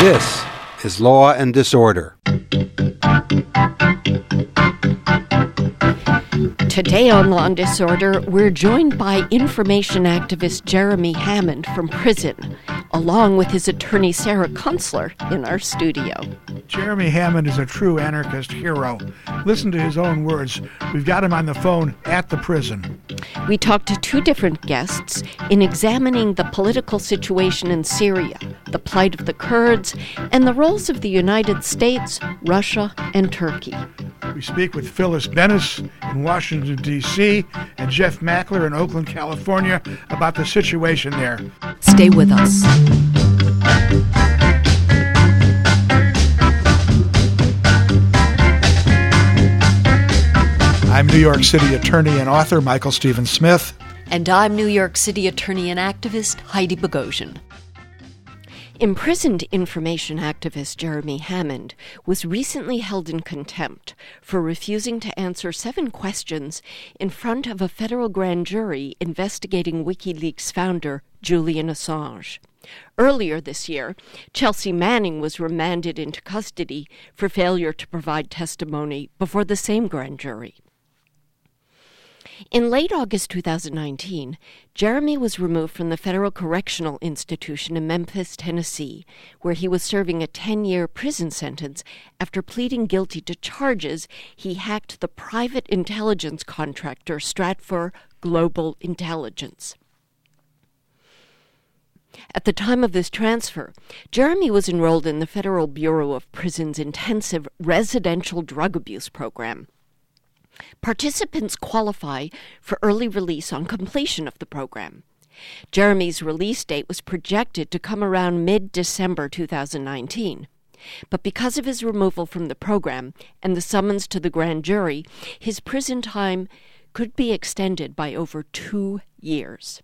This is Law and Disorder. Today on Law and Disorder, we're joined by information activist Jeremy Hammond from prison, along with his attorney Sarah Kunstler in our studio. Jeremy Hammond is a true anarchist hero. Listen to his own words. We've got him on the phone at the prison. We talked to two different guests in examining the political situation in Syria, the plight of the Kurds, and the roles of the United States, Russia, and Turkey. We speak with Phyllis Bennis in Washington, D.C., and Jeff Mackler in Oakland, California, about the situation there. Stay with us. I'm New York City attorney and author Michael Stephen Smith. And I'm New York City attorney and activist Heidi Bogosian. Imprisoned information activist Jeremy Hammond was recently held in contempt for refusing to answer 7 questions in front of a federal grand jury investigating WikiLeaks founder Julian Assange. Earlier this year, Chelsea Manning was remanded into custody for failure to provide testimony before the same grand jury. In late August 2019, Jeremy was removed from the Federal Correctional Institution in Memphis, Tennessee, where he was serving a 10-year prison sentence after pleading guilty to charges he hacked the private intelligence contractor Stratfor Global Intelligence. At the time of this transfer, Jeremy was enrolled in the Federal Bureau of Prisons' intensive residential drug abuse program. Participants qualify for early release on completion of the program. Jeremy's release date was projected to come around mid-December 2019. But because of his removal from the program and the summons to the grand jury, his prison time could be extended by over 2 years.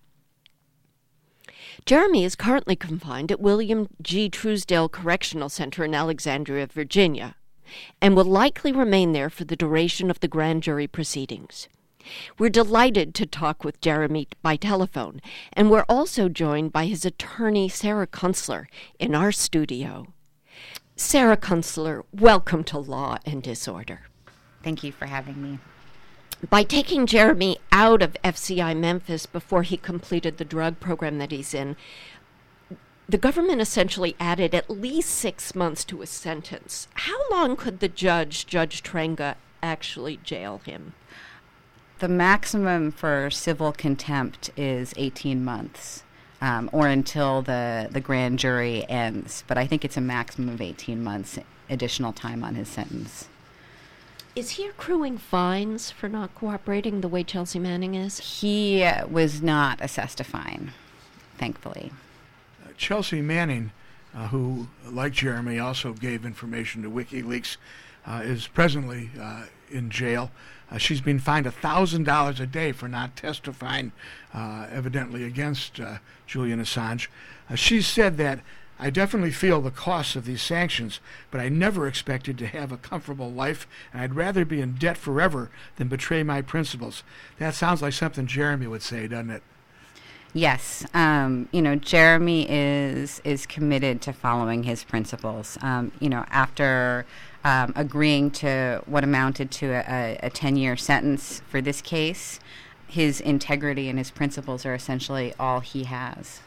Jeremy is currently confined at William G. Truesdale Correctional Center in Alexandria, Virginia, and will likely remain there for the duration of the grand jury proceedings. We're delighted to talk with Jeremy by telephone, and we're also joined by his attorney, Sarah Kunstler, in our studio. Sarah Kunstler, welcome to Law and Disorder. Thank you for having me. By taking Jeremy out of FCI Memphis before he completed the drug program that he's in, the government essentially added at least 6 months to his sentence. How long could the Judge Trenga, actually jail him? The maximum for civil contempt is 18 months, or until the grand jury ends. But I think it's a maximum of 18 months additional time on his sentence. Is he accruing fines for not cooperating the way Chelsea Manning is? He was not assessed a fine, thankfully. Chelsea Manning, who, like Jeremy, also gave information to WikiLeaks, is presently in jail. She's been fined $1,000 a day for not testifying, evidently against Julian Assange. She said that, "I definitely feel the costs of these sanctions, but I never expected to have a comfortable life, and I'd rather be in debt forever than betray my principles." That sounds like something Jeremy would say, doesn't it? Yes, Jeremy is committed to following his principles. After agreeing to what amounted to a 10-year sentence for this case, his integrity and his principles are essentially all he has.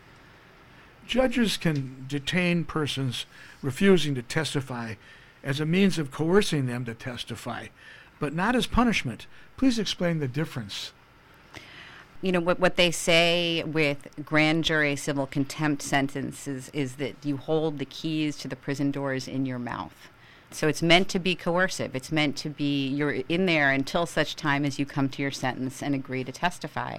Judges can detain persons refusing to testify as a means of coercing them to testify, but not as punishment. Please explain the difference. What they say with grand jury civil contempt sentences is that you hold the keys to the prison doors in your mouth. So it's meant to be coercive. It's meant to be, you're in there until such time as you come to your sentence and agree to testify.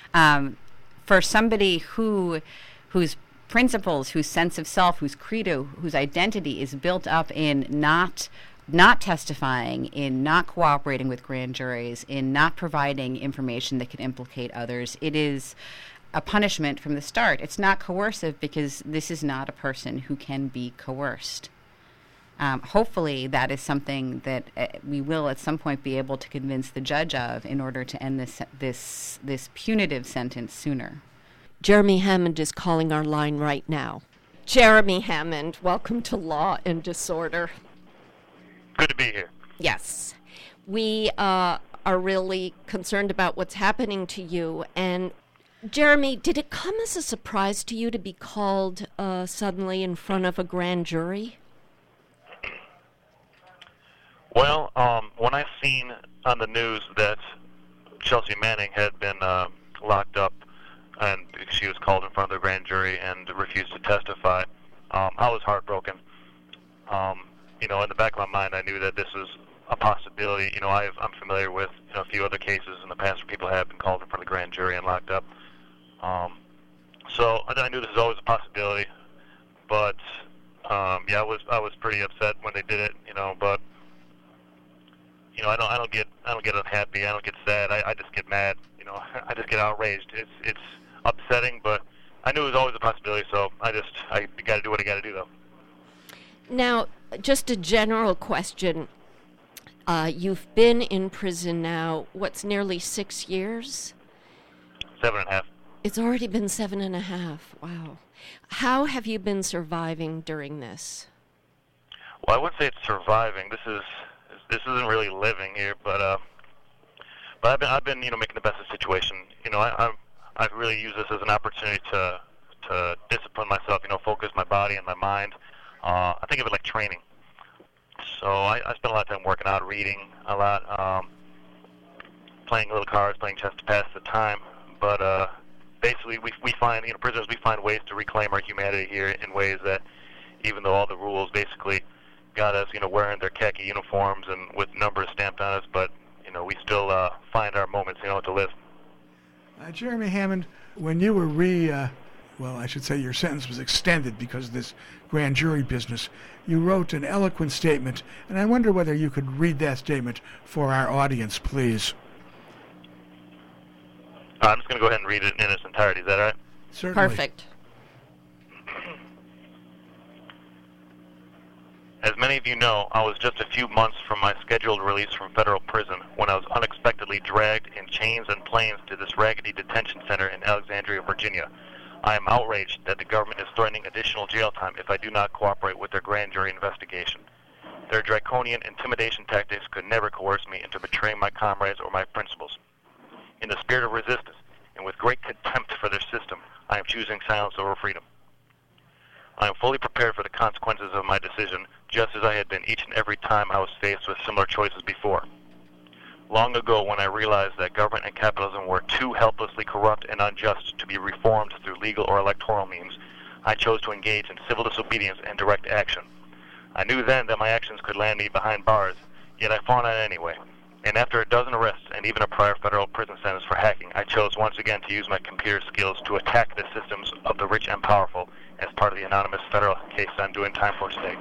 For somebody whose principles, whose sense of self, whose credo, whose identity is built up in not testifying, in not cooperating with grand juries, in not providing information that could implicate others, it is a punishment from the start. It's not coercive because this is not a person who can be coerced. Hopefully that is something that we will at some point be able to convince the judge of in order to end this punitive sentence sooner. Jeremy Hammond is calling our line right now. Jeremy Hammond, welcome to Law and Disorder. Good to be here. Yes. We are really concerned about what's happening to you. And Jeremy, did it come as a surprise to you to be called suddenly in front of a grand jury? Well, when I seen on the news that Chelsea Manning had been locked up and she was called in front of the grand jury and refused to testify, I was heartbroken. In the back of my mind, I knew that this was a possibility. I'm familiar with a few other cases in the past where people have been called in front of the grand jury and locked up. So I knew this was always a possibility. But I was pretty upset when they did it. But I don't get unhappy. I don't get sad. I just get mad. I just get outraged. It's upsetting, but I knew it was always a possibility. So I got to do what I got to do, though. Now, just a general question. You've been in prison now, nearly 6 years? 7.5. It's already been 7.5. Wow. How have you been surviving during this? Well, I wouldn't say it's surviving. This isn't really living here, but I've been making the best of the situation. I've really used this as an opportunity to discipline myself. Focus my body and my mind. I think of it like training. So I spend a lot of time working out, reading a lot, playing little cards, playing chess to pass the time. But basically, we find, prisoners, we find ways to reclaim our humanity here in ways that, even though all the rules basically got us, wearing their khaki uniforms and with numbers stamped on us, but we still find our moments, to live. Jeremy Hammond, when you were I should say your sentence was extended because of this grand jury business, you wrote an eloquent statement, and I wonder whether you could read that statement for our audience, please. I'm just going to go ahead and read it in its entirety. Is that all right? Certainly. Perfect. As many of you know, I was just a few months from my scheduled release from federal prison when I was unexpectedly dragged in chains and planes to this raggedy detention center in Alexandria, Virginia. I am outraged that the government is threatening additional jail time if I do not cooperate with their grand jury investigation. Their draconian intimidation tactics could never coerce me into betraying my comrades or my principles. In the spirit of resistance, and with great contempt for their system, I am choosing silence over freedom. I am fully prepared for the consequences of my decision, just as I had been each and every time I was faced with similar choices before. Long ago, when I realized that government and capitalism were too helplessly corrupt and unjust to be reformed through legal or electoral means, I chose to engage in civil disobedience and direct action. I knew then that my actions could land me behind bars, yet I fought on anyway. And after a dozen arrests and even a prior federal prison sentence for hacking, I chose once again to use my computer skills to attack the systems of the rich and powerful as part of the anonymous federal case I'm doing time for today.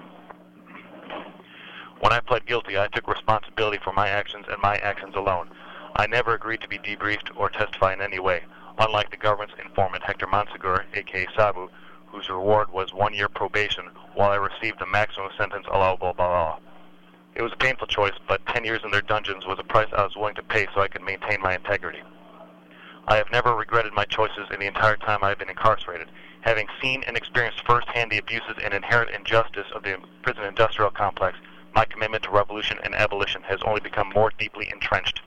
When I pled guilty, I took responsibility for my actions and my actions alone. I never agreed to be debriefed or testify in any way, unlike the government's informant Hector Monsegur, a.k.a. Sabu, whose reward was 1 year probation while I received the maximum sentence allowable by law. It was a painful choice, but 10 years in their dungeons was a price I was willing to pay so I could maintain my integrity. I have never regretted my choices in the entire time I have been incarcerated. Having seen and experienced firsthand the abuses and inherent injustice of the prison industrial complex, my commitment to revolution and abolition has only become more deeply entrenched.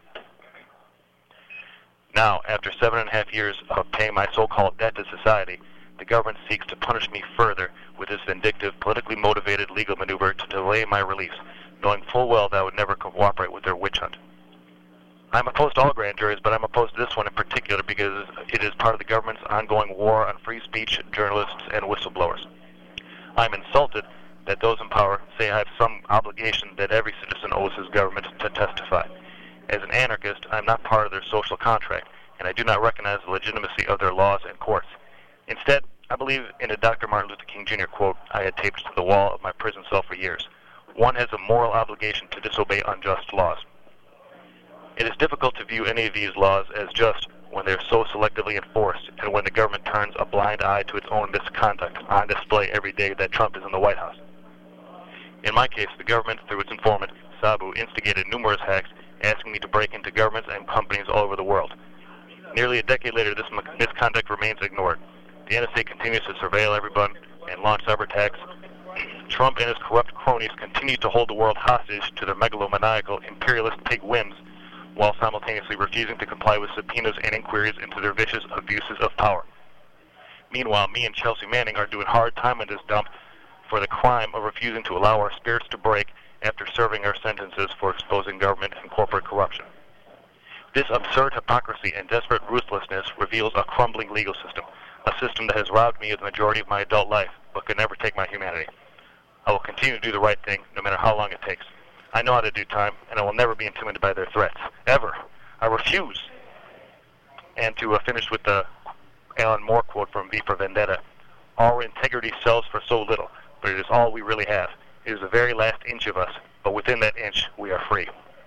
Now, after 7.5 years of paying my so-called debt to society, the government seeks to punish me further with this vindictive, politically motivated legal maneuver to delay my release, knowing full well that I would never cooperate with their witch hunt. I'm opposed to all grand juries, but I'm opposed to this one in particular because it is part of the government's ongoing war on free speech, journalists, and whistleblowers. I'm insulted that those in power say I have some obligation that every citizen owes his government to testify. As an anarchist, I'm not part of their social contract, and I do not recognize the legitimacy of their laws and courts. Instead, I believe in a Dr. Martin Luther King Jr. quote I had taped to the wall of my prison cell for years. One has a moral obligation to disobey unjust laws. It is difficult to view any of these laws as just when they're so selectively enforced and when the government turns a blind eye to its own misconduct on display every day that Trump is in the White House. In my case, the government, through its informant, Sabu, instigated numerous hacks asking me to break into governments and companies all over the world. Nearly a decade later, this misconduct remains ignored. The NSA continues to surveil everyone, and launch cyber attacks, Trump and his corrupt cronies continue to hold the world hostage to their megalomaniacal imperialist pig whims, while simultaneously refusing to comply with subpoenas and inquiries into their vicious abuses of power. Meanwhile, me and Chelsea Manning are doing hard time in this dump for the crime of refusing to allow our spirits to break after serving our sentences for exposing government and corporate corruption. This absurd hypocrisy and desperate ruthlessness reveals a crumbling legal system, a system that has robbed me of the majority of my adult life, but could never take my humanity. I will continue to do the right thing, no matter how long it takes. I know how to do time, and I will never be intimidated by their threats. Ever. I refuse. And to finish with the Alan Moore quote from V for Vendetta, our integrity sells for so little, but it is all we really have. It is the very last inch of us, but within that inch, we are free.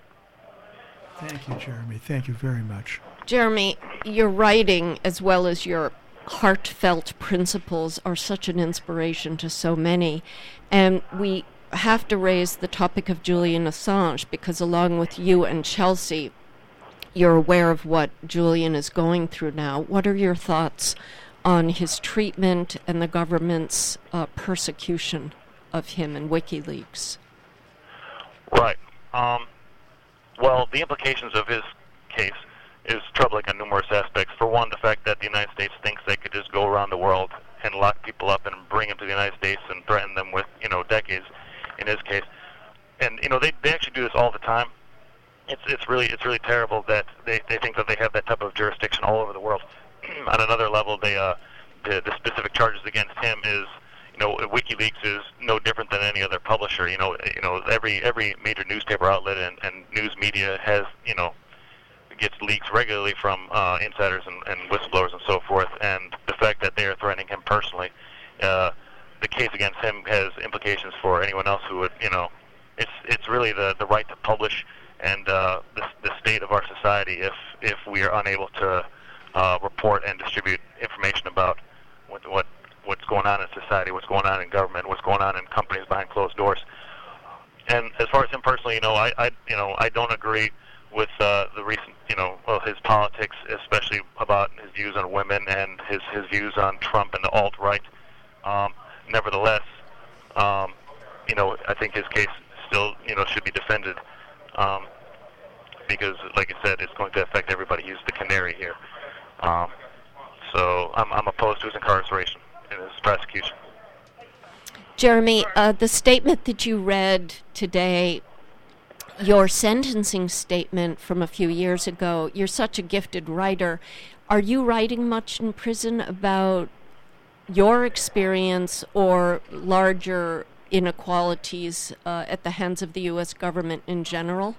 Thank you, Jeremy. Thank you very much. Jeremy, your writing, as well as your heartfelt principles, are such an inspiration to so many. And we have to raise the topic of Julian Assange, because along with you and Chelsea, you're aware of what Julian is going through now. What are your thoughts on his treatment and the government's persecution of him in WikiLeaks? Right. Well, the implications of his case is troubling on numerous aspects. For one, the fact that the United States thinks they could just go around the world and lock people up and bring them to the United States and threaten them with, decades in his case. And, they actually do this all the time. It's really terrible that they think that they have that type of jurisdiction all over the world. On another level, the specific charges against him is, WikiLeaks is no different than any other publisher. Every major newspaper outlet and news media has, gets leaks regularly from insiders and whistleblowers and so forth. And the fact that they are threatening him personally, the case against him has implications for anyone else who would, it's really the right to publish and the state of our society if we are unable to report and distribute information about what's going on in society, what's going on in government, what's going on in companies behind closed doors. And as far as him personally, I don't agree with the recent, his politics, especially about his views on women and his views on Trump and the alt-right. Nevertheless, I think his case still, should be defended because, like I said, it's going to affect everybody. He's the canary here. So I'm opposed to his incarceration and his prosecution. Jeremy, the statement that you read today, your sentencing statement from a few years ago, you're such a gifted writer. Are you writing much in prison about your experience or larger inequalities at the hands of the U.S. government in general?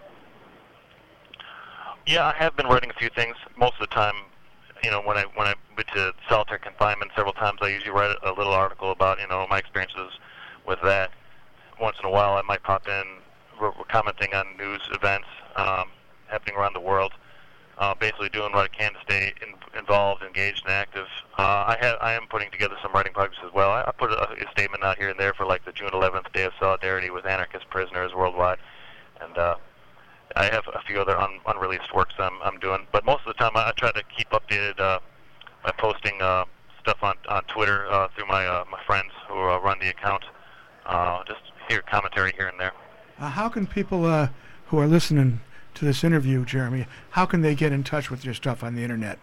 Yeah, I have been writing a few things. Most of the time, when I went to solitary confinement several times, I usually write a little article about, my experiences with that. Once in a while, I might pop in commenting on news events happening around the world, basically doing what I can to stay involved, engaged, and active. I am putting together some writing projects as well. I put a statement out here and there for like the June 11th Day of Solidarity with anarchist prisoners worldwide, and I have a few other unreleased works I'm doing. But most of the time, I try to keep updated by posting stuff on Twitter through my friends who run the account. Just hear commentary here and there. How can people who are listening to this interview, Jeremy, how can they get in touch with your stuff on the internet?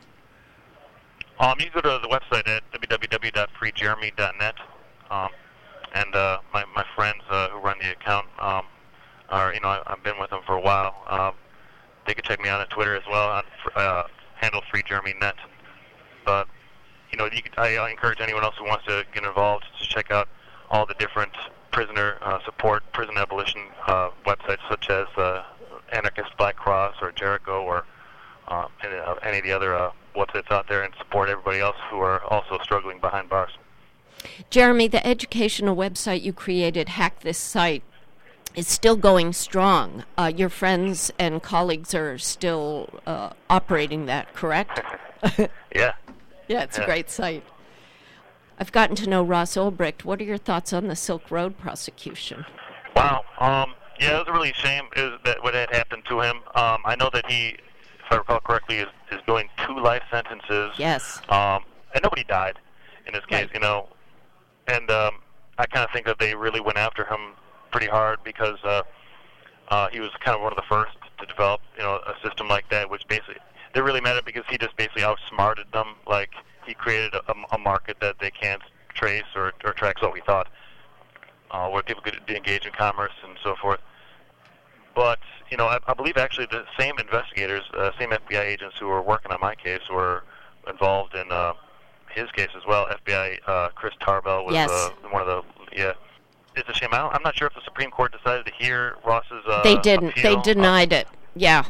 You can go to the website at www.freejeremy.net, and my friends who run the account are, I've been with them for a while. They can check me out on Twitter as well on handle FreeJeremyNet. But I encourage anyone else who wants to get involved to check out all the different prisoner support, prison abolition websites such as Anarchist Black Cross or Jericho or any of the other websites out there, and support everybody else who are also struggling behind bars. Jeremy, the educational website you created, Hack This Site, is still going strong. Your friends and colleagues are still operating that, correct? Yeah. Yeah, it's a great site. I've gotten to know Ross Ulbricht. What are your thoughts on the Silk Road prosecution? Wow. Yeah, it was a really shame that what had happened to him. I know that he, if I recall correctly, is doing 2 life sentences. Yes. And nobody died in this case. Right. And I kind of think that they really went after him pretty hard because he was kind of one of the first to develop, a system like that, which basically they're really mad at it because he just basically outsmarted them. Like he created a market that they can't trace or track, so we thought, where people could engage in commerce and so forth. But I believe actually the same investigators, same FBI agents who were working on my case were involved in his case as well. FBI Chris Tarbell was one of the It's a shame. I'm not sure if the Supreme Court decided to hear Ross's They didn't. appeal. They denied it. Yeah.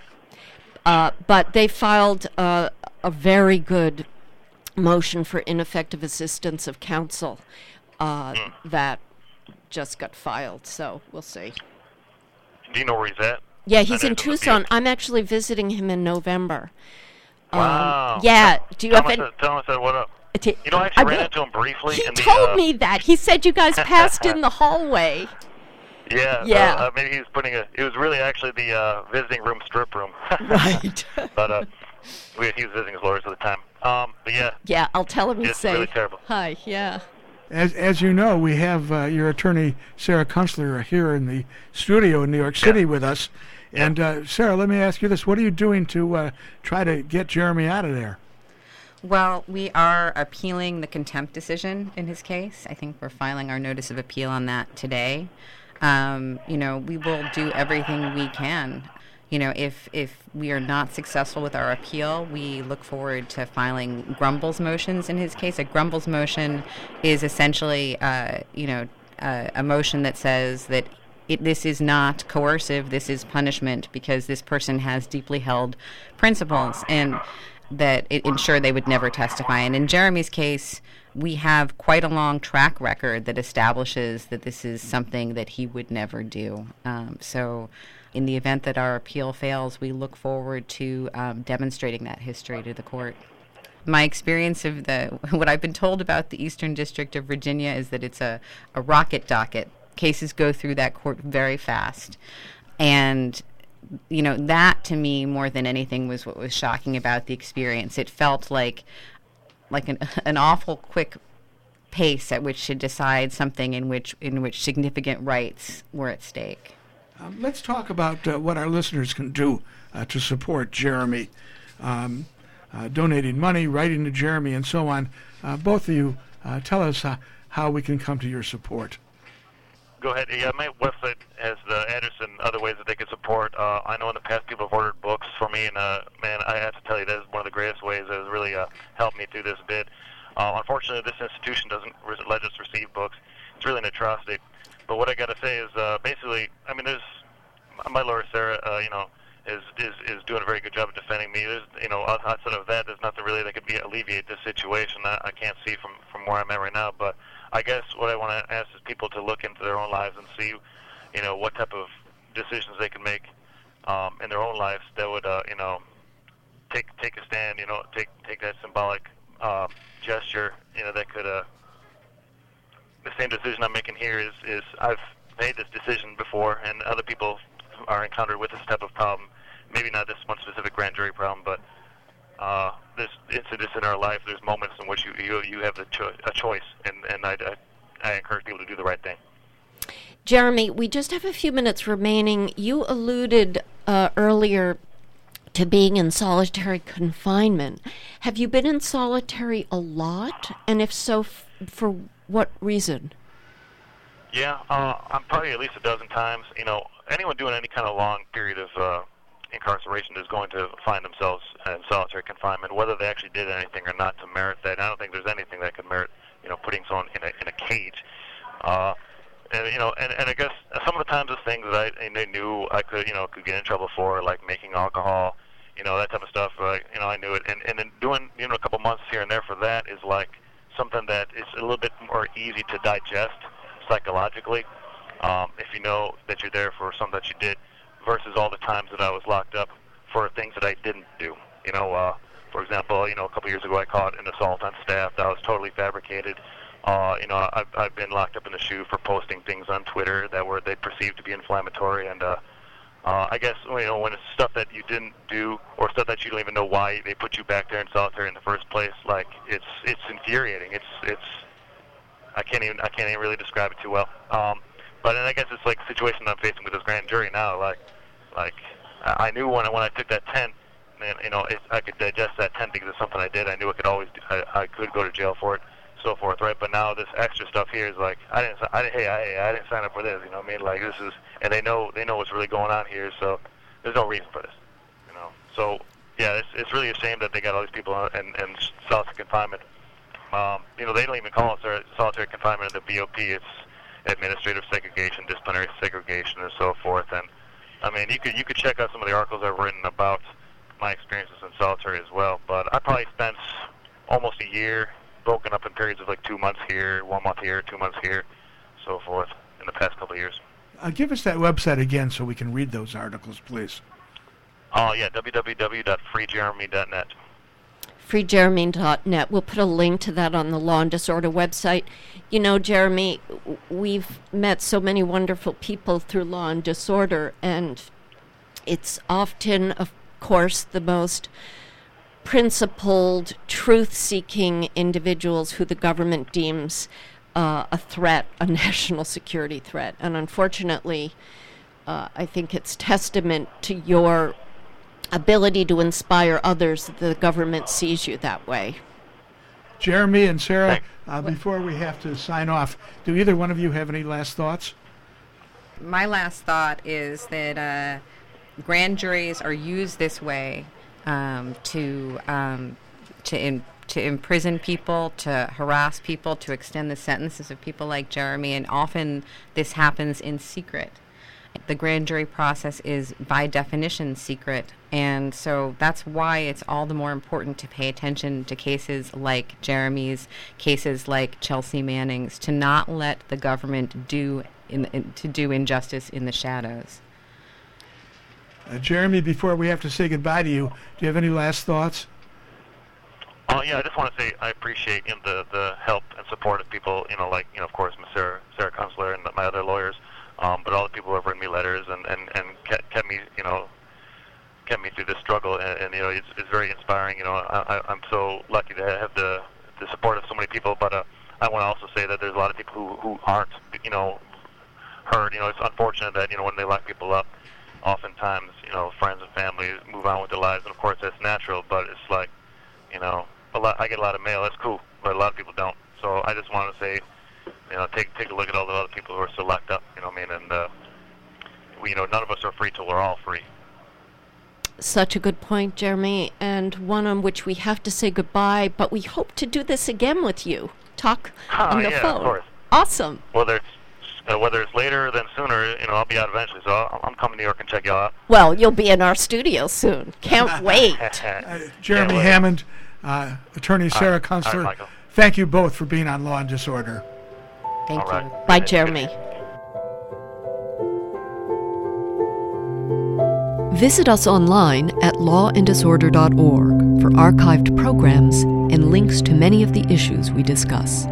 But they filed a very good motion for ineffective assistance of counsel that just got filed. So we'll see. Do you know where he's at? Yeah, he's I in know he's Tucson. appealed. I'm actually visiting him in November. Wow. Yeah. Do you have any? Tell him I said what up. I I actually ran will. into him briefly. He in the, told me that. He said you guys passed in the hallway. Yeah. Yeah. Maybe he was putting it was really actually the visiting room strip room. Right. But he was visiting his lawyers at the time. But yeah. Yeah, I'll tell him to It's say really terrible. hi. Yeah. As you know, we have your attorney, Sarah Kunstler, here in the studio in New York City with us. And Sarah, let me ask you this. What are you doing to try to get Jeremy out of there? Well, we are appealing the contempt decision in his case. I think we're filing our notice of appeal on that today. We will do everything we can. If we are not successful with our appeal, we look forward to filing Grumbles motions in his case. A Grumbles motion is essentially, a motion that says that this is not coercive, this is punishment because this person has deeply held principles and that it ensured they would never testify. And in Jeremy's case, we have quite a long track record that establishes that this is something that he would never do. So in the event that our appeal fails, we look forward to demonstrating that history to the court. My experience of what I've been told about the Eastern District of Virginia is that it's a rocket docket. Cases go through that court very fast. And that to me more than anything was what was shocking about the experience. It felt like an awful quick pace at which to decide something in which significant rights were at stake. Let's talk about what our listeners can do to support Jeremy. Donating money, writing to Jeremy, and so on. Both of you, tell us how we can come to your support. Go ahead. Yeah, my website has the address and other ways that they can support. I know in the past people have ordered books for me, and man, I have to tell you, that is one of the greatest ways that has really helped me through this bit. Unfortunately, this institution doesn't let us receive books. It's really an atrocity. But what I got to say is, basically, I mean, there's my lawyer Sarah, is doing a very good job of defending me. There's, outside of that, there's nothing really that could alleviate this situation. I can't see from where I'm at right now, but I guess what I want to ask is people to look into their own lives and see, what type of decisions they can make in their own lives that would, take a stand, take that symbolic gesture, that could. The same decision I'm making here is I've made this decision before, and other people are encountered with this type of problem. Maybe not this one specific grand jury problem, but this incidents in our life. There's moments in which you have a choice, and I encourage people to do the right thing. Jeremy, we just have a few minutes remaining. You alluded earlier to being in solitary confinement. Have you been in solitary a lot? And if so, for what reason? Yeah, I'm probably at least a dozen times. Anyone doing any kind of long period of incarceration is going to find themselves in solitary confinement, whether they actually did anything or not to merit that. And I don't think there's anything that could merit, putting someone in a cage. And I guess some of the times the things that I knew I could get in trouble for, like making alcohol, that type of stuff. I knew it, and then doing a couple months here and there for that is like something that is a little bit more easy to digest psychologically, if you know that you're there for something that you did, versus all the times that I was locked up for things that I didn't do. For example, a couple years ago I caught an assault on staff that was totally fabricated. I've been locked up in the SHU for posting things on Twitter that they perceived to be inflammatory, and I guess when it's stuff that you didn't do or stuff that you don't even know why they put you back there in solitary in the first place, like it's infuriating. I can't even really describe it too well. But and I guess it's like the situation I'm facing with this grand jury now. Like I knew when I took that 10, and I could digest that 10 because it's something I did. I knew I could always I could go to jail for it, so forth, right? But now this extra stuff here is like I didn't sign up for this. You know what I mean? Like this is, and they know what's really going on here, so there's no reason for this. So yeah, it's really a shame that they got all these people in solitary confinement. They don't even call it solitary confinement in the BOP. It's administrative segregation, disciplinary segregation, and so forth. And I mean, you could check out some of the articles I've written about my experiences in solitary as well. But I probably spent almost a year broken up in periods of like 2 months here, 1 month here, 2 months here, so forth, in the past couple of years. Give us that website again so we can read those articles, please. Oh, yeah, www.freejeremy.net. freejeremy.net. We'll put a link to that on the Law and Disorder website. You know, Jeremy, we've met so many wonderful people through Law and Disorder, and it's often, of course, the most principled, truth-seeking individuals who the government deems a threat, a national security threat. And unfortunately, I think it's testament to your ability to inspire others that the government sees you that way. Jeremy and Sarah, before we have to sign off, do either one of you have any last thoughts? My last thought is that grand juries are used this way to imprison people, to harass people, to extend the sentences of people like Jeremy, and often this happens in secret. The grand jury process is, by definition, secret, and so that's why it's all the more important to pay attention to cases like Jeremy's, cases like Chelsea Manning's, to not let the government do injustice in the shadows. Jeremy, before we have to say goodbye to you, do you have any last thoughts? Oh yeah, I just want to say I appreciate the help and support of people, of course, Ms. Sarah Kunstler and my other lawyers. But all the people who have written me letters and kept me through this struggle, and it's very inspiring. I'm so lucky to have the support of so many people. But I want to also say that there's a lot of people who aren't, heard. It's unfortunate that when they lock people up, oftentimes friends and family move on with their lives, and of course that's natural. But it's like, I get a lot of mail. That's cool, but a lot of people don't. So I just want to say, take a look at all the other people who are still locked up. And none of us are free till we're all free. Such a good point, Jeremy, and one on which we have to say goodbye, but we hope to do this again with you. Talk on the phone. Of course. Awesome. Whether it's later than sooner, I'll be out eventually, so I'm coming to New York and check you out. Well, you'll be in our studio soon. Can't wait. Jeremy Hammond, attorney Sarah Kunstler, thank you both for being on Law and Disorder. Thank you. Bye, Jeremy. Visit us online at lawanddisorder.org for archived programs and links to many of the issues we discuss.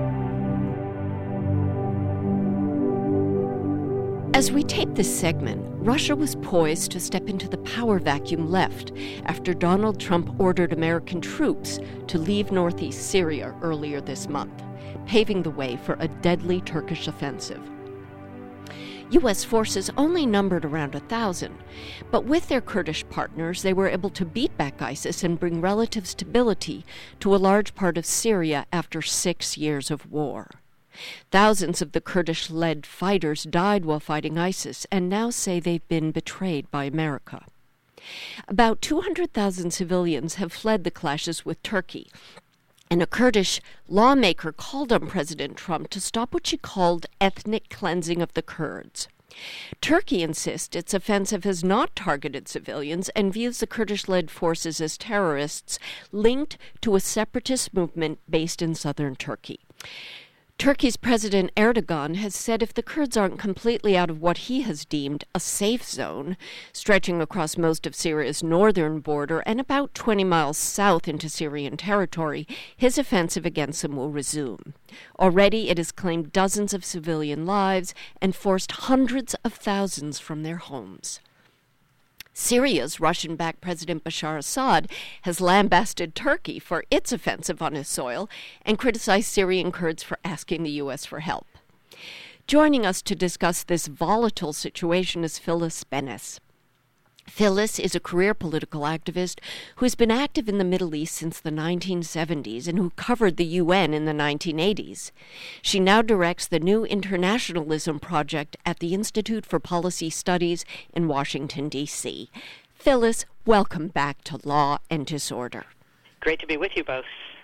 As we tape this segment, Russia was poised to step into the power vacuum left after Donald Trump ordered American troops to leave northeast Syria earlier this month, paving the way for a deadly Turkish offensive. U.S. forces only numbered around 1,000, but with their Kurdish partners, they were able to beat back ISIS and bring relative stability to a large part of Syria after 6 years of war. Thousands of the Kurdish-led fighters died while fighting ISIS and now say they've been betrayed by America. About 200,000 civilians have fled the clashes with Turkey, and a Kurdish lawmaker called on President Trump to stop what she called ethnic cleansing of the Kurds. Turkey insists its offensive has not targeted civilians and views the Kurdish-led forces as terrorists linked to a separatist movement based in southern Turkey. Turkey's President Erdogan has said if the Kurds aren't completely out of what he has deemed a safe zone, stretching across most of Syria's northern border and about 20 miles south into Syrian territory, his offensive against them will resume. Already it has claimed dozens of civilian lives and forced hundreds of thousands from their homes. Syria's Russian-backed President Bashar Assad has lambasted Turkey for its offensive on his soil and criticized Syrian Kurds for asking the U.S. for help. Joining us to discuss this volatile situation is Phyllis Bennis. Phyllis is a career political activist who has been active in the Middle East since the 1970s and who covered the UN in the 1980s. She now directs the New Internationalism Project at the Institute for Policy Studies in Washington, D.C. Phyllis, welcome back to Law and Disorder. Great to be with you both.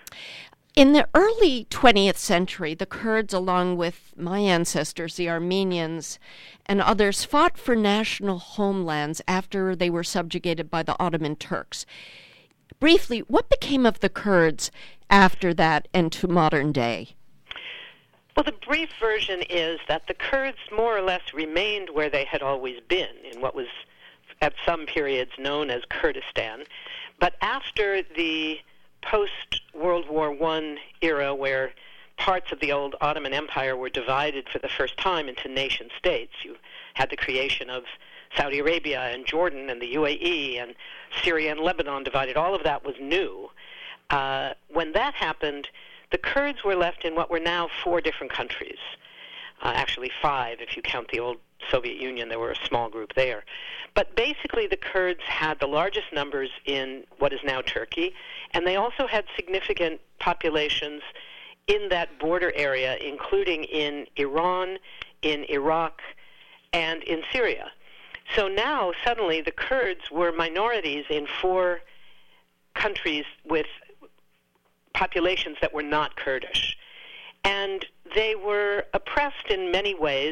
In the early 20th century, the Kurds, along with my ancestors, the Armenians, and others, fought for national homelands after they were subjugated by the Ottoman Turks. Briefly, what became of the Kurds after that and to modern day? Well, the brief version is that the Kurds more or less remained where they had always been, in what was at some periods known as Kurdistan. But after the post-World War I era, where parts of the old Ottoman Empire were divided for the first time into nation-states, you had the creation of Saudi Arabia and Jordan and the UAE and Syria and Lebanon divided. All of that was new. When that happened, the Kurds were left in what were now 4 different countries. Actually 5, if you count the old Soviet Union. There were a small group there. But basically the Kurds had the largest numbers in what is now Turkey, and they also had significant populations in that border area, including in Iran, in Iraq, and in Syria. So now, suddenly, the Kurds were minorities in 4 countries with populations that were not Kurdish. And they were oppressed in many ways,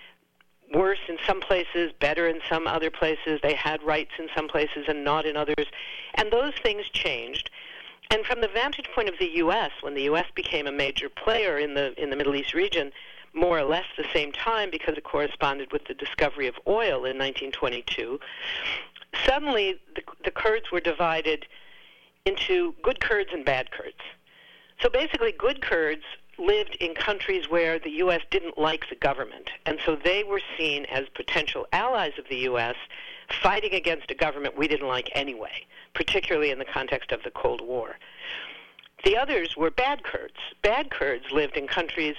worse in some places, better in some other places. They had rights in some places and not in others. And those things changed. And from the vantage point of the U.S., when the U.S. became a major player in the Middle East region, more or less the same time because it corresponded with the discovery of oil in 1922, suddenly the Kurds were divided into good Kurds and bad Kurds. So basically good Kurds lived in countries where the U.S. didn't like the government, and so they were seen as potential allies of the U.S. fighting against a government we didn't like anyway, particularly in the context of the Cold War. The others were bad Kurds. Bad Kurds lived in countries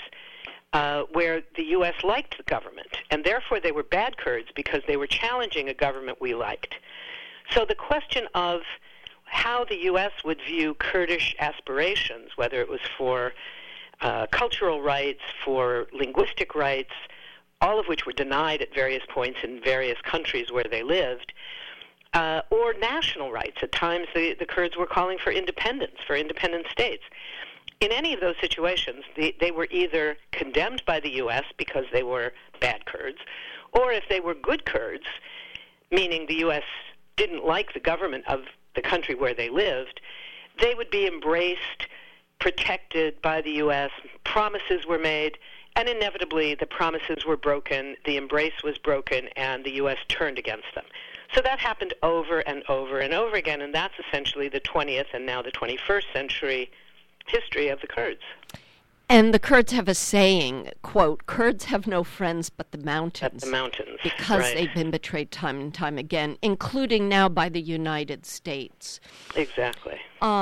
where the U.S. liked the government, and therefore they were bad Kurds because they were challenging a government we liked. So the question of how the U.S. would view Kurdish aspirations, whether it was for cultural rights, for linguistic rights, all of which were denied at various points in various countries where they lived, or national rights. At times the Kurds were calling for independence, for independent states. In any of those situations, they were either condemned by the U.S. because they were bad Kurds, or if they were good Kurds, meaning the U.S. didn't like the government of the country where they lived, they would be embraced, protected by the U.S., promises were made, and inevitably the promises were broken, the embrace was broken, and the U.S. turned against them. So that happened over and over and over again, and that's essentially the 20th and now the 21st century history of the Kurds. And the Kurds have a saying, quote, "Kurds have no friends but the mountains." But the mountains, because right. They've been betrayed time and time again, including now by the United States. Exactly.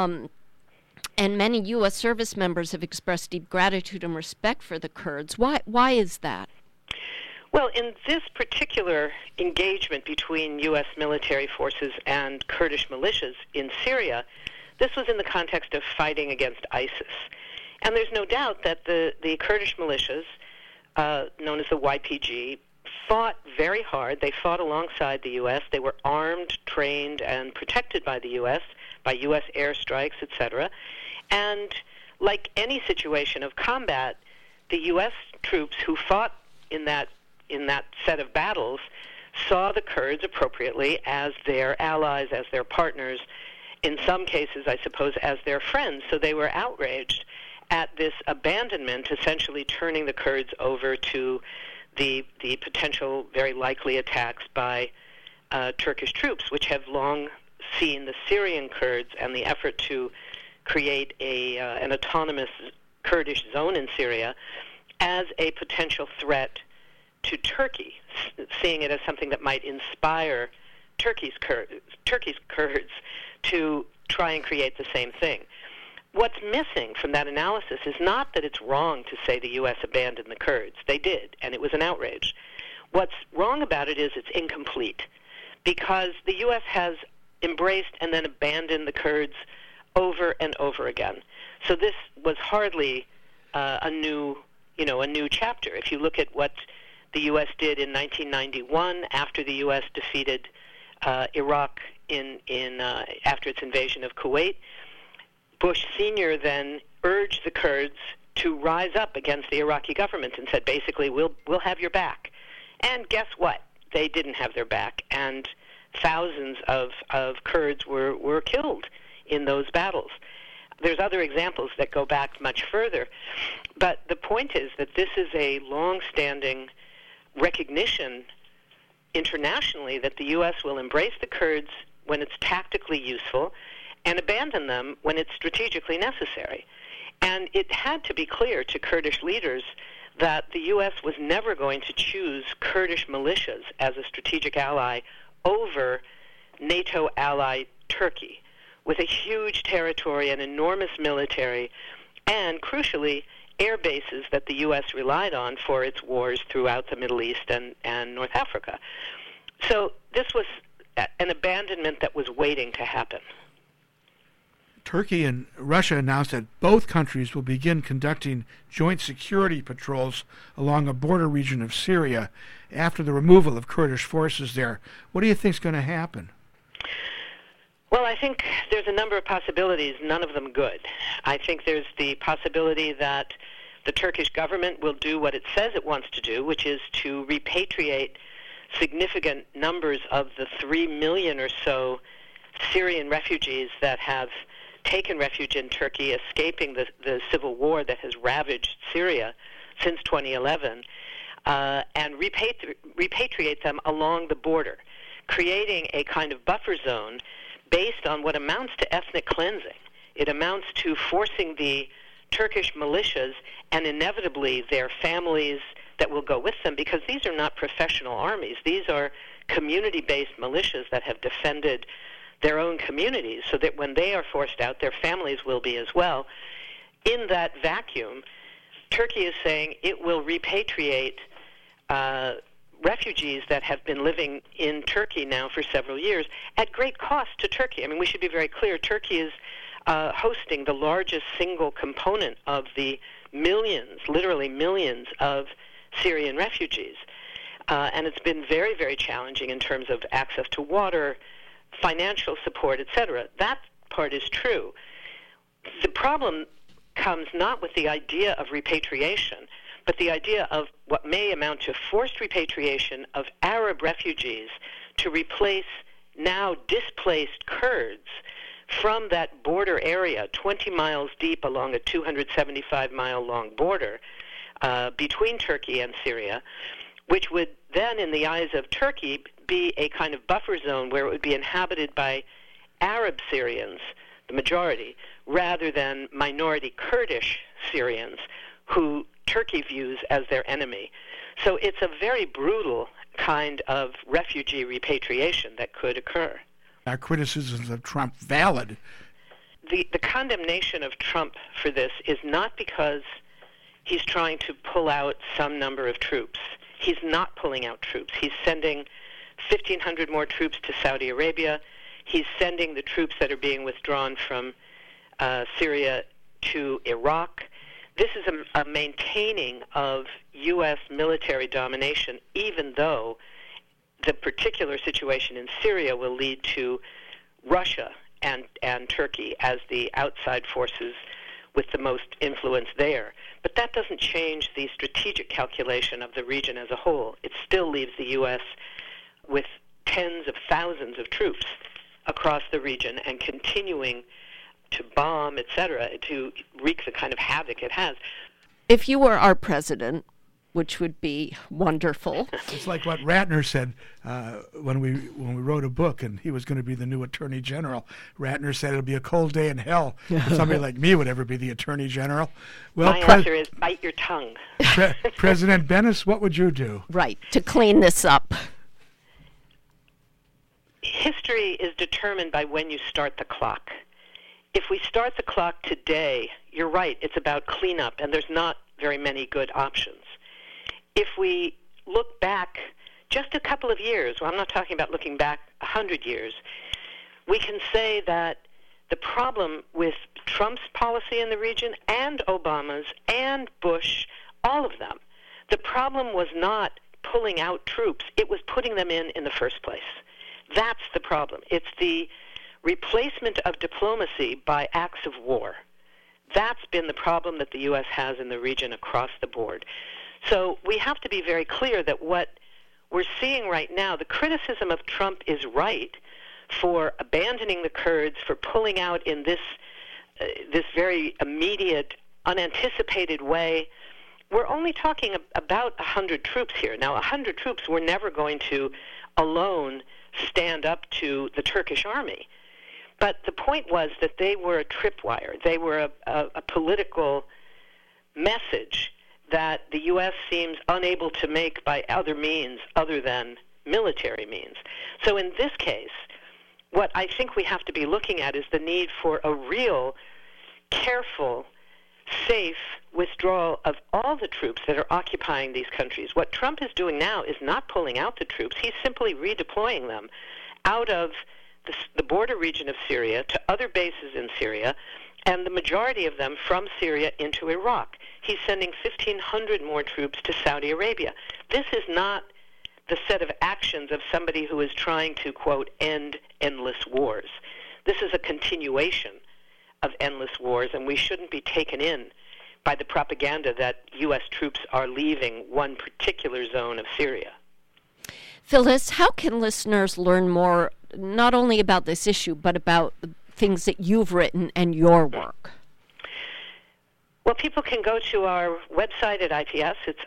And many U.S. service members have expressed deep gratitude and respect for the Kurds. Why is that? Well, in this particular engagement between U.S. military forces and Kurdish militias in Syria, this was in the context of fighting against ISIS. And there's no doubt that the Kurdish militias, known as the YPG, fought very hard. They fought alongside the U.S. They were armed, trained, and protected by the U.S., by U.S. airstrikes, etc. And like any situation of combat, the U.S. troops who fought in that set of battles saw the Kurds appropriately as their allies, as their partners, in some cases, I suppose, as their friends. So they were outraged at this abandonment, essentially turning the Kurds over to the potential very likely attacks by Turkish troops, which have long seen the Syrian Kurds and the effort to create an autonomous Kurdish zone in Syria as a potential threat to Turkey, seeing it as something that might inspire Turkey's Kurds to try and create the same thing. What's missing from that analysis is not that it's wrong to say the U.S. abandoned the Kurds. They did, and it was an outrage. What's wrong about it is it's incomplete, because the U.S. has embraced and then abandoned the Kurds over and over again. So this was hardly a new chapter. If you look at what the U.S. did in 1991 after the U.S. defeated Iraq after its invasion of Kuwait, Bush Sr. then urged the Kurds to rise up against the Iraqi government and said, basically, we'll have your back. And guess what? They didn't have their back, and thousands of Kurds were killed in those battles. There's other examples that go back much further, but the point is that this is a long-standing recognition internationally that the U.S. will embrace the Kurds when it's tactically useful and abandon them when it's strategically necessary. And it had to be clear to Kurdish leaders that the U.S. was never going to choose Kurdish militias as a strategic ally over NATO ally Turkey, with a huge territory and enormous military, and crucially, air bases that the U.S. relied on for its wars throughout the Middle East and North Africa. So this was an abandonment that was waiting to happen. Turkey and Russia announced that both countries will begin conducting joint security patrols along a border region of Syria after the removal of Kurdish forces there. What do you think is going to happen? Well, I think there's a number of possibilities, none of them good. I think there's the possibility that the Turkish government will do what it says it wants to do, which is to repatriate significant numbers of the 3 million or so Syrian refugees that have taken refuge in Turkey, escaping the civil war that has ravaged Syria since 2011, and repatriate them along the border, creating a kind of buffer zone based on what amounts to ethnic cleansing. It amounts to forcing the Turkish militias and inevitably their families that will go with them, because these are not professional armies. These are community-based militias that have defended their own communities, so that when they are forced out, their families will be as well. In that vacuum, Turkey is saying it will repatriate refugees that have been living in Turkey now for several years at great cost to Turkey. I mean, we should be very clear. Turkey is hosting the largest single component of the millions, literally millions, of Syrian refugees. And it's been very, very challenging in terms of access to water, financial support, etc. That part is true. The problem comes not with the idea of repatriation, but the idea of what may amount to forced repatriation of Arab refugees to replace now displaced Kurds from that border area, 20 miles deep along a 275-mile-long border between Turkey and Syria, which would then, in the eyes of Turkey, be a kind of buffer zone where it would be inhabited by Arab Syrians, the majority, rather than minority Kurdish Syrians, who Turkey views as their enemy. So it's a very brutal kind of refugee repatriation that could occur. Are criticisms of Trump valid? The condemnation of Trump for this is not because he's trying to pull out some number of troops. He's not pulling out troops. He's sending 1,500 more troops to Saudi Arabia. He's sending the troops that are being withdrawn from Syria to Iraq. This is a maintaining of U.S. military domination, even though the particular situation in Syria will lead to Russia and Turkey as the outside forces with the most influence there. But that doesn't change the strategic calculation of the region as a whole. It still leaves the U.S. with tens of thousands of troops across the region and continuing to bomb, etc., to wreak the kind of havoc it has. If you were our president, which would be wonderful. It's like what Ratner said when we wrote a book and he was going to be the new Attorney General. Ratner said it'll be a cold day in hell if somebody like me would ever be the Attorney General. Well, my answer is bite your tongue. President Bennis, what would you do? Right, to clean this up. history is determined by when you start the clock. If we start the clock today, you're right, it's about cleanup, and there's not very many good options. If we look back just a couple of years, well, I'm not talking about looking back 100 years, we can say that the problem with Trump's policy in the region and Obama's and Bush, all of them, the problem was not pulling out troops, it was putting them in the first place. That's the problem. It's the replacement of diplomacy by acts of war. That's been the problem that the U.S. has in the region across the board. So we have to be very clear that what we're seeing right now, the criticism of Trump is right for abandoning the Kurds, for pulling out in this very immediate, unanticipated way. We're only talking about 100 troops here. Now, 100 troops were never going to alone stand up to the Turkish army. But the point was that they were a tripwire. They were a political message that the U.S. seems unable to make by other means other than military means. So in this case, what I think we have to be looking at is the need for a real, careful, safe withdrawal of all the troops that are occupying these countries. What Trump is doing now is not pulling out the troops. He's simply redeploying them out of the border region of Syria to other bases in Syria, and the majority of them from Syria into Iraq. He's sending 1,500 more troops to Saudi Arabia. This is not the set of actions of somebody who is trying to, quote, end endless wars. This is a continuation of endless wars, and we shouldn't be taken in by the propaganda that U.S. troops are leaving one particular zone of Syria. Phyllis, how can listeners learn more, not only about this issue, but about things that you've written and your work? Well, people can go to our website at IPS. It's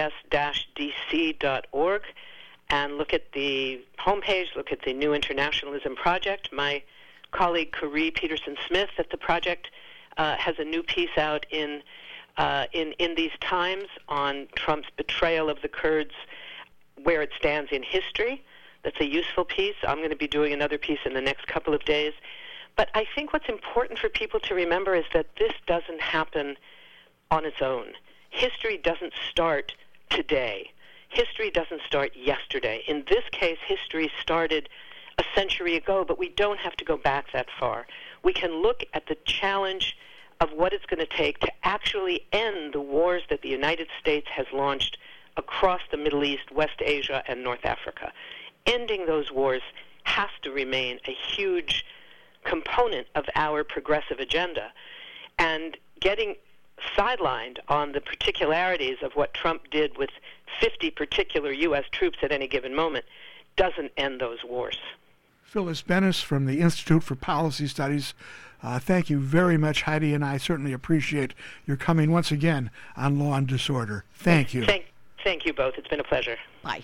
ips-dc.org, and look at the homepage, look at the New Internationalism Project. My colleague, Carrie Peterson-Smith at the project, has a new piece out in these times on Trump's betrayal of the Kurds, where it stands in history. That's a useful piece. I'm going to be doing another piece in the next couple of days. But I think what's important for people to remember is that this doesn't happen on its own. History doesn't start today. History doesn't start yesterday. In this case, history started a century ago, but we don't have to go back that far. We can look at the challenge of what it's going to take to actually end the wars that the United States has launched across the Middle East, West Asia, and North Africa. Ending those wars has to remain a huge component of our progressive agenda. And getting sidelined on the particularities of what Trump did with 50 particular U.S. troops at any given moment doesn't end those wars. Phyllis Bennis from the Institute for Policy Studies. Thank you very much, Heidi, and I certainly appreciate your coming once again on Law and Disorder. Thank you. Thank you both. It's been a pleasure. Bye.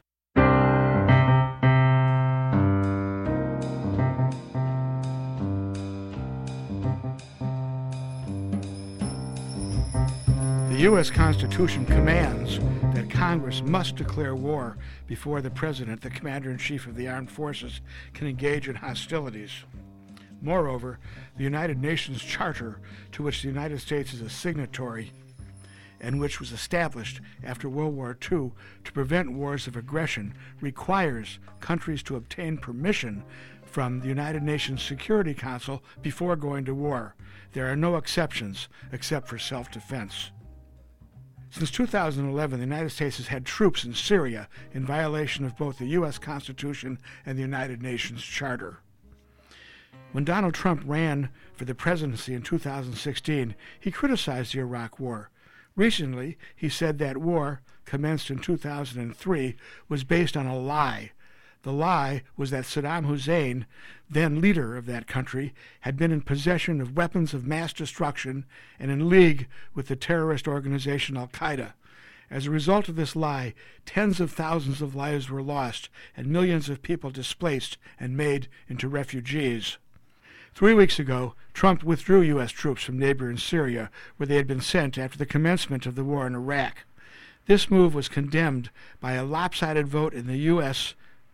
The U.S. Constitution commands that Congress must declare war before the President, the Commander-in-Chief of the Armed Forces, can engage in hostilities. Moreover, the United Nations Charter, to which the United States is a signatory, and which was established after World War II to prevent wars of aggression, requires countries to obtain permission from the United Nations Security Council before going to war. There are no exceptions except for self-defense. Since 2011, the United States has had troops in Syria in violation of both the U.S. Constitution and the United Nations Charter. When Donald Trump ran for the presidency in 2016, he criticized the Iraq War. Recently, he said that war, commenced in 2003, was based on a lie. The lie was that Saddam Hussein, then leader of that country, had been in possession of weapons of mass destruction and in league with the terrorist organization Al-Qaeda. As a result of this lie, tens of thousands of lives were lost and millions of people displaced and made into refugees. 3 weeks ago, Trump withdrew U.S. troops from neighboring Syria, where they had been sent after the commencement of the war in Iraq. This move was condemned by a lopsided vote in the U.S.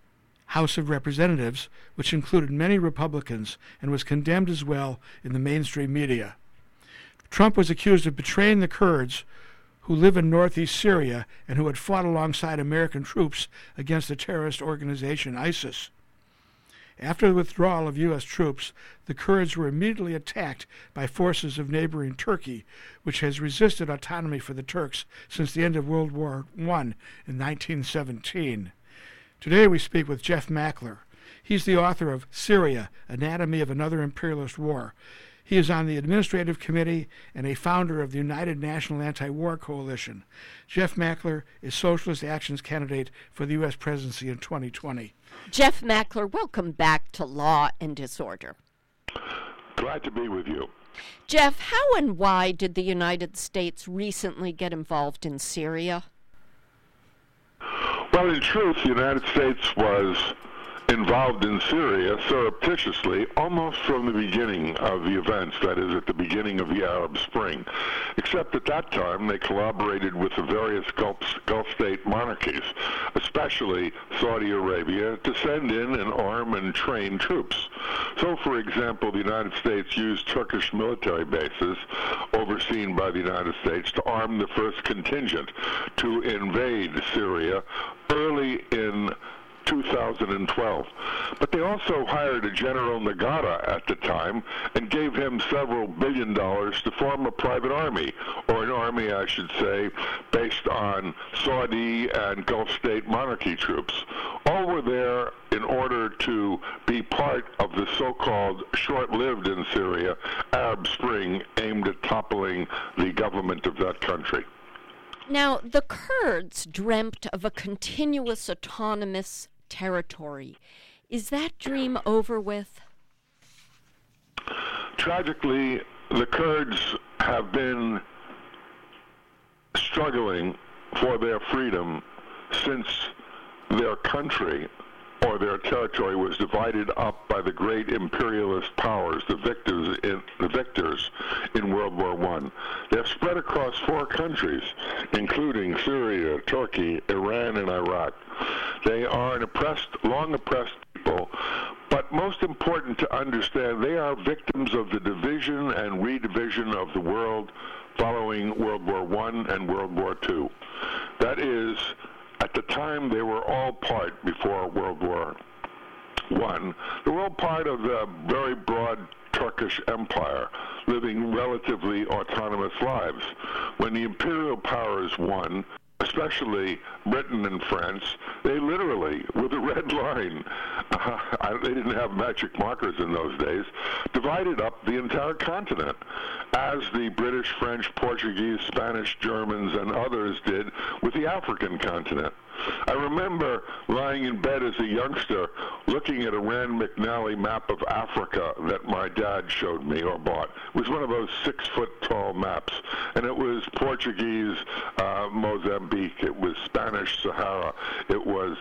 House of Representatives, which included many Republicans and was condemned as well in the mainstream media. Trump was accused of betraying the Kurds, who live in northeast Syria and who had fought alongside American troops against the terrorist organization ISIS. After the withdrawal of U.S. troops, the Kurds were immediately attacked by forces of neighboring Turkey, which has resisted autonomy for the Turks since the end of World War I in 1917. Today we speak with Jeff Mackler. He's the author of Syria, Anatomy of Another Imperialist War. He is on the Administrative Committee and a founder of the United National Anti-War Coalition. Jeff Mackler is Socialist Action's candidate for the U.S. presidency in 2020. Jeff Mackler, welcome back to Law and Disorder. Glad to be with you. Jeff, how and why did the United States recently get involved in Syria? Well, in truth, the United States was involved in Syria surreptitiously almost from the beginning of the events, that is, at the beginning of the Arab Spring. Except at that time, they collaborated with the various Gulf state monarchies, especially Saudi Arabia, to send in and arm and train troops. So, for example, the United States used Turkish military bases overseen by the United States to arm the first contingent to invade Syria early in 2012. But they also hired a General Nagata at the time and gave him several $1 billion to form a private army, or an army, I should say, based on Saudi and Gulf state monarchy troops. All were there in order to be part of the so-called short-lived in Syria Arab Spring aimed at toppling the government of that country. Now, the Kurds dreamt of a continuous autonomous territory. Is that dream over with? Tragically, the Kurds have been struggling for their freedom since their country or their territory was divided up by the great imperialist powers, the victors in World War I. They're spread across 4 countries, including Syria, Turkey, Iran, and Iraq. They are an long oppressed people, but most important to understand, they are victims of the division and redivision of the world following World War I and World War II. That is, at the time they were all part, before World War I, they were all part of the very broad Turkish Empire, living relatively autonomous lives. When the imperial powers won, especially Britain and France, they literally, with a red line, they didn't have magic markers in those days, divided up the entire continent, as the British, French, Portuguese, Spanish, Germans, and others did with the African continent. I remember lying in bed as a youngster looking at a Rand McNally map of Africa that my dad showed me or bought. It was one of those 6-foot-tall maps, and it was Portuguese Mozambique, it was Spanish Sahara, it was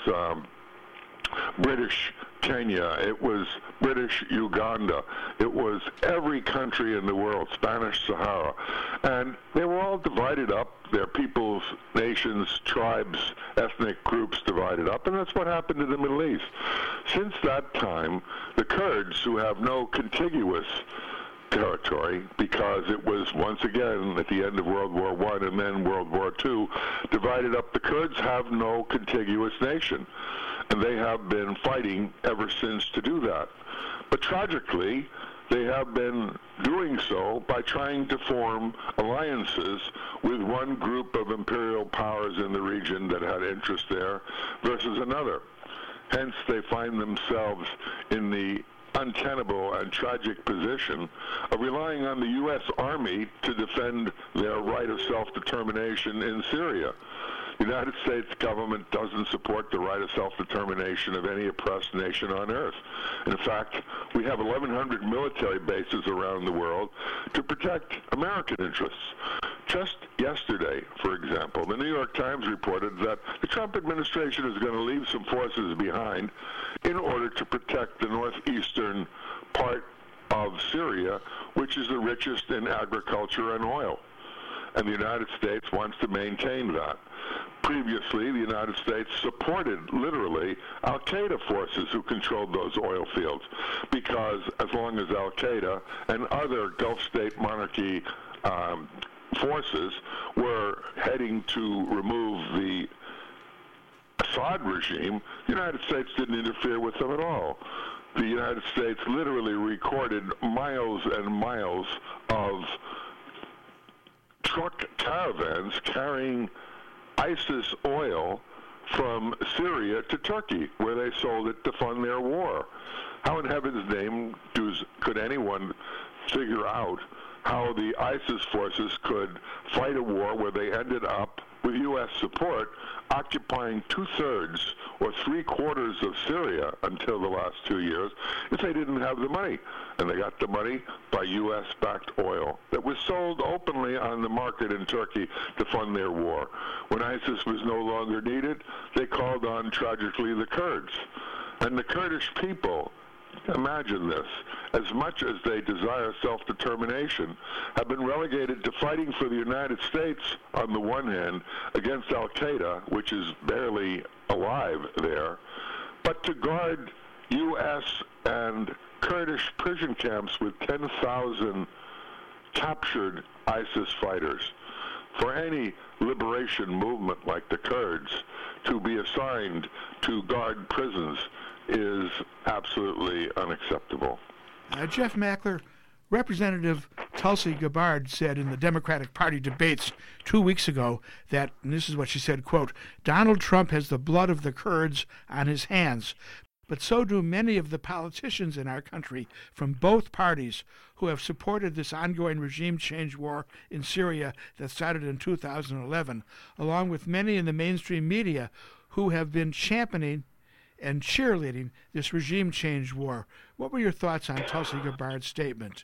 British Kenya, it was British Uganda, it was every country in the world, Spanish Sahara, and they were all divided up, their peoples, nations, tribes, ethnic groups divided up, and that's what happened in the Middle East. Since that time, the Kurds, who have no contiguous territory, because it was once again at the end of World War I and then World War II, divided up, the Kurds have no contiguous nation. And they have been fighting ever since to do that. But tragically, they have been doing so by trying to form alliances with one group of imperial powers in the region that had interest there versus another. Hence, they find themselves in the untenable and tragic position of relying on the U.S. Army to defend their right of self-determination in Syria. The United States government doesn't support the right of self-determination of any oppressed nation on earth. In fact, we have 1,100 military bases around the world to protect American interests. Just yesterday, for example, the New York Times reported that the Trump administration is going to leave some forces behind in order to protect the northeastern part of Syria, which is the richest in agriculture and oil. And the United States wants to maintain that. Previously, the United States supported, literally, al-Qaeda forces who controlled those oil fields, because as long as al-Qaeda and other Gulf state monarchy forces were heading to remove the Assad regime, the United States didn't interfere with them at all. The United States literally recorded miles and miles of truck caravans carrying ISIS oil from Syria to Turkey, where they sold it to fund their war. How in heaven's name could anyone figure out how the ISIS forces could fight a war where they ended up, with U.S. support, occupying 2/3 or 3/4 of Syria until the last 2 years, if they didn't have the money? And they got the money by U.S.-backed oil that was sold openly on the market in Turkey to fund their war. When ISIS was no longer needed, they called on, tragically, the Kurds. And the Kurdish people, imagine this, as much as they desire self-determination, have been relegated to fighting for the United States on the one hand against al-Qaeda, which is barely alive there, but to guard U.S. and Kurdish prison camps with 10,000 captured ISIS fighters. For any liberation movement like the Kurds to be assigned to guard prisons is absolutely unacceptable. Jeff Mackler, Representative Tulsi Gabbard said in the Democratic Party debates 2 weeks ago that, and this is what she said, quote, Donald Trump has the blood of the Kurds on his hands, but so do many of the politicians in our country from both parties who have supported this ongoing regime change war in Syria that started in 2011, along with many in the mainstream media who have been championing and cheerleading this regime change war. What were your thoughts on Tulsi Gabbard's statement?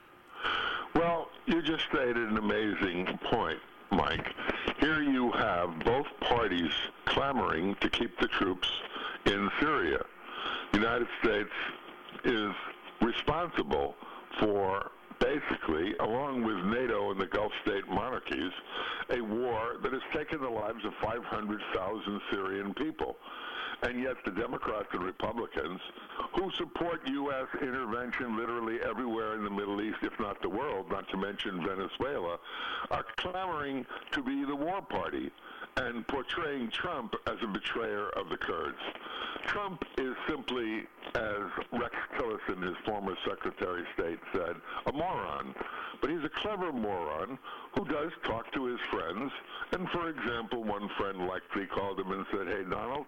Well, you just stated an amazing point, Mike. Here you have both parties clamoring to keep the troops in Syria. The United States is responsible for basically, along with NATO and the Gulf state monarchies, a war that has taken the lives of 500,000 Syrian people. And yet the Democrats and Republicans, who support U.S. intervention literally everywhere in the Middle East, if not the world, not to mention Venezuela, are clamoring to be the war party and portraying Trump as a betrayer of the Kurds. Trump is simply, as Rex Tillerson, his former Secretary of State, said, a moron. But he's a clever moron who does talk to his friends. And, for example, one friend likely called him and said, hey, Donald,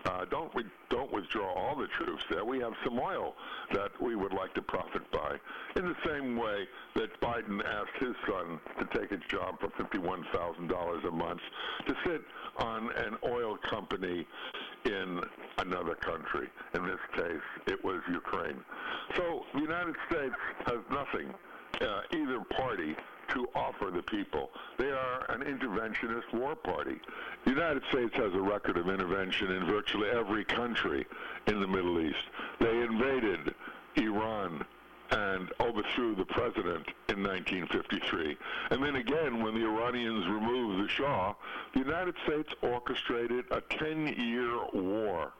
don't withdraw all the troops there. We have some oil that we would like to profit by. In the same way that Biden asked his son to take a job for $51,000 a month to sit on an oil company in another country. In this case, it was Ukraine. So the United States has nothing, either party, to offer the people. They are an interventionist war party. The United States has a record of intervention in virtually every country in the Middle East. They invaded Iran and overthrew the president in 1953. And then again, when the Iranians removed the Shah, the United States orchestrated a 10-year war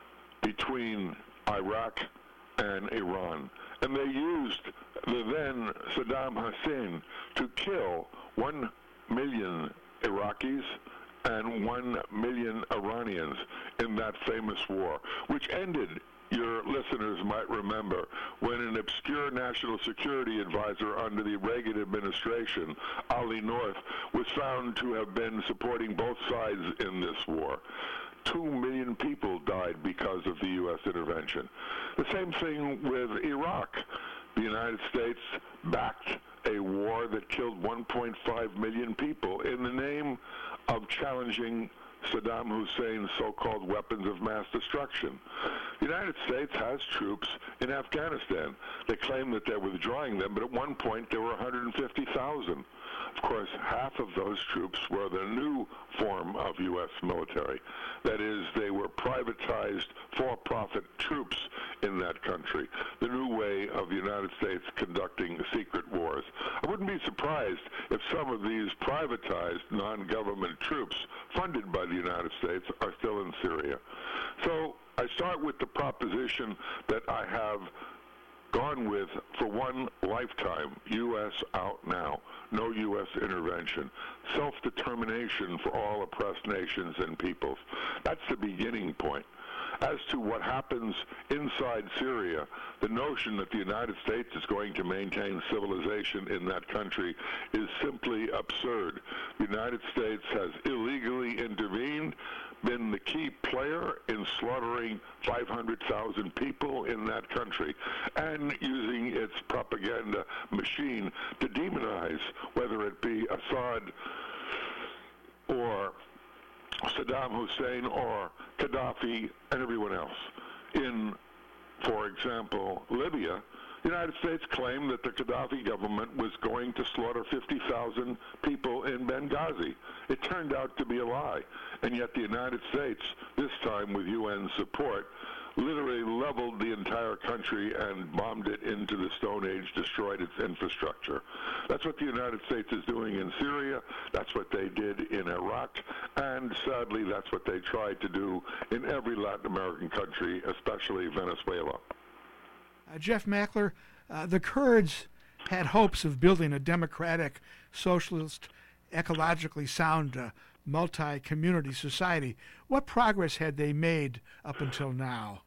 between Iraq and Iran. And they used the then Saddam Hussein to kill 1 million Iraqis and 1 million Iranians in that famous war, which ended, your listeners might remember, when an obscure national security advisor under the Reagan administration, Ollie North, was found to have been supporting both sides in this war. 2 million people died because of the U.S. intervention. The same thing with Iraq. The United States backed a war that killed 1.5 million people in the name of challenging Saddam Hussein's so-called weapons of mass destruction. The United States has troops in Afghanistan. They claim that they're withdrawing them, but at one point there were 150,000. Of course, half of those troops were the new form of U.S. military. That is, they were privatized for-profit troops in that country, the new way of the United States conducting secret wars. I wouldn't be surprised if some of these privatized non-government troops funded by the United States are still in Syria. So I start with the proposition that I have gone with for one lifetime: U.S. out now, no U.S. intervention, self-determination for all oppressed nations and peoples. That's the beginning point. As to what happens inside Syria, the notion that the United States is going to maintain civilization in that country is simply absurd. The United States has illegally intervened, been the key player in slaughtering 500,000 people in that country, and using its propaganda machine to demonize, whether it be Assad or Saddam Hussein or Gaddafi and everyone else. In, for example, Libya, the United States claimed that the Gaddafi government was going to slaughter 50,000 people in Benghazi. It turned out to be a lie, and yet the United States, this time with UN support, literally leveled the entire country and bombed it into the Stone Age, destroyed its infrastructure. That's what the United States is doing in Syria. That's what they did in Iraq. And sadly, that's what they tried to do in every Latin American country, especially Venezuela. Jeff Mackler, the Kurds had hopes of building a democratic, socialist, ecologically sound, multi-community society. What progress had they made up until now?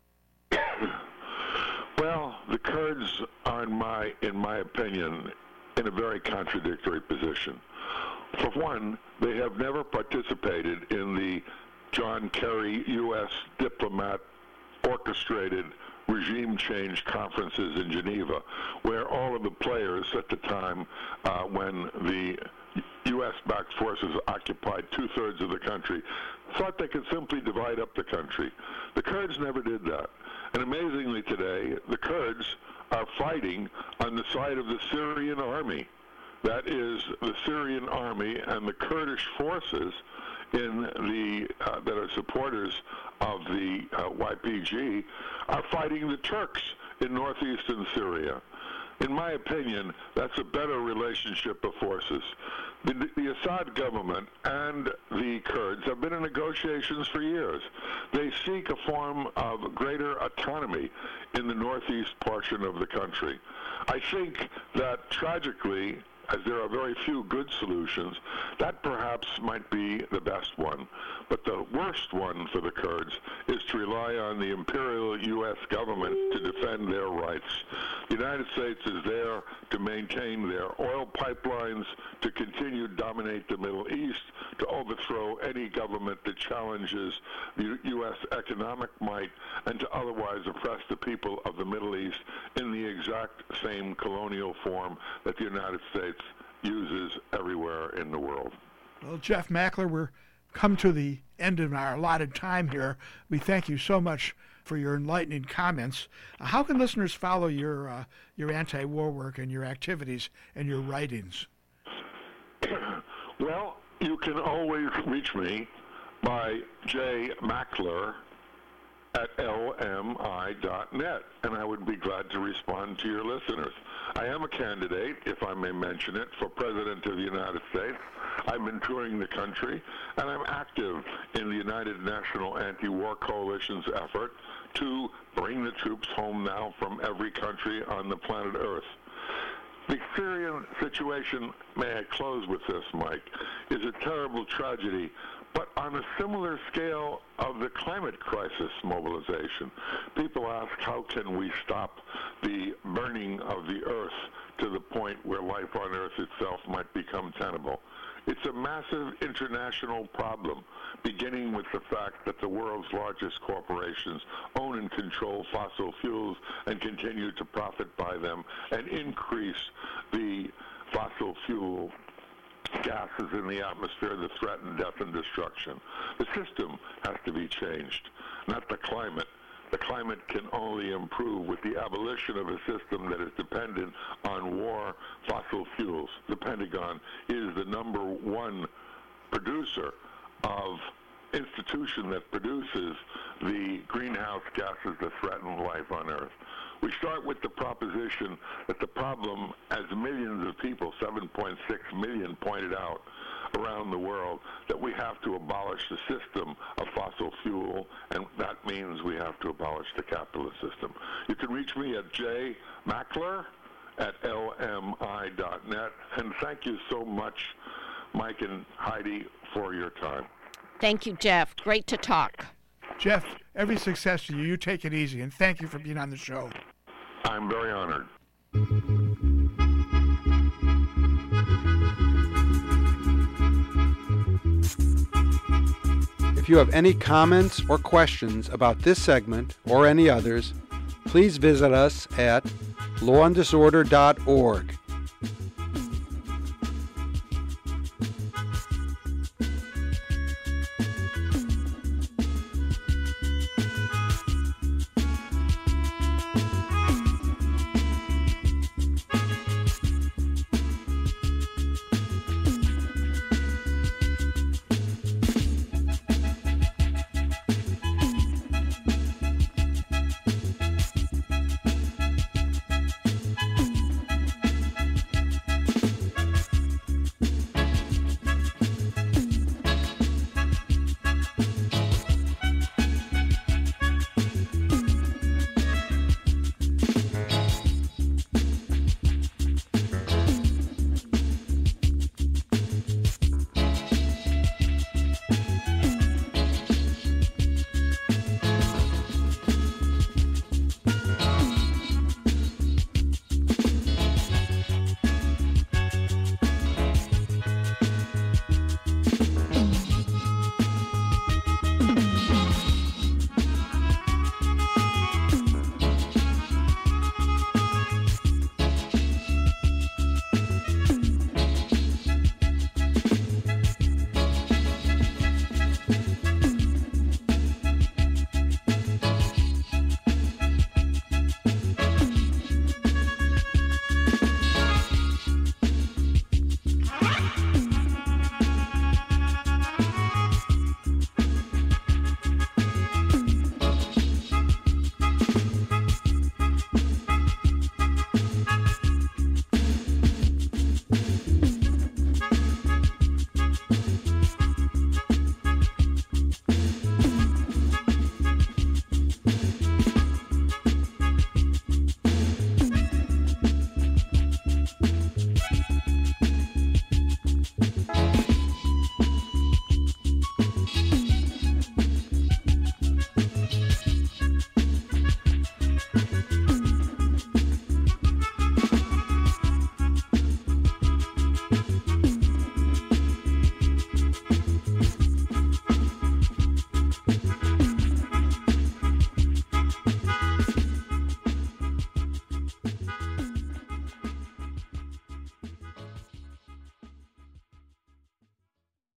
Well, the Kurds are, in my opinion, in a very contradictory position. For one, they have never participated in the John Kerry, U.S. diplomat, orchestrated regime change conferences in Geneva, where all of the players at the time when the U.S.-backed forces occupied two-thirds of the country thought they could simply divide up the country. The Kurds never did that. And amazingly today, the Kurds are fighting on the side of the Syrian army. That is, the Syrian army and the Kurdish forces that are supporters of the YPG are fighting the Turks in northeastern Syria. In my opinion, that's a better relationship of forces. The Assad government and the Kurds have been in negotiations for years. They seek a form of greater autonomy in the northeast portion of the country. I think that tragically, as there are very few good solutions, that perhaps might be the best one. But the worst one for the Kurds is to rely on the imperial U.S. government to defend their rights. The United States is there to maintain their oil pipelines, to continue to dominate the Middle East, to overthrow any government that challenges the U.S. economic might, and to otherwise oppress the people of the Middle East in the exact same colonial form that the United States uses everywhere in the world. Well, Jeff Mackler, we're come to the end of our allotted time here. We thank you so much for your enlightening comments. How can listeners follow your anti-war work and your activities and your writings? Well, you can always reach me by jmackler at lmi.net, and I would be glad to respond to your listeners. I am a candidate, if I may mention it, for President of the United States. I've been touring the country, and I'm active in the United National Anti-War Coalition's effort to bring the troops home now from every country on the planet Earth. The Syrian situation, may I close with this, Mike, is a terrible tragedy, but on a similar scale of the climate crisis mobilization. People ask, how can we stop the burning of the earth to the point where life on earth itself might become tenable? It's a massive international problem, beginning with the fact that the world's largest corporations own and control fossil fuels and continue to profit by them and increase the fossil fuel gases in the atmosphere that threaten death and destruction. The system has to be changed, not the climate. the climate can only improve with the abolition of a system that is dependent on war, fossil fuels. The Pentagon is the number one producer of institution that produces the greenhouse gases that threaten life on Earth. We start with the proposition that the problem, as millions of people, 7.6 million, pointed out around the world, that we have to abolish the system of fossil fuel, and that means we have to abolish the capitalist system. You can reach me at jmackler@lmi.net, and thank you so much, Mike and Heidi, for your time. Thank you, Jeff. Great to talk. Jeff, every success to you. You take it easy, and thank you for being on the show. I'm very honored. If you have any comments or questions about this segment or any others, please visit us at lawanddisorder.org.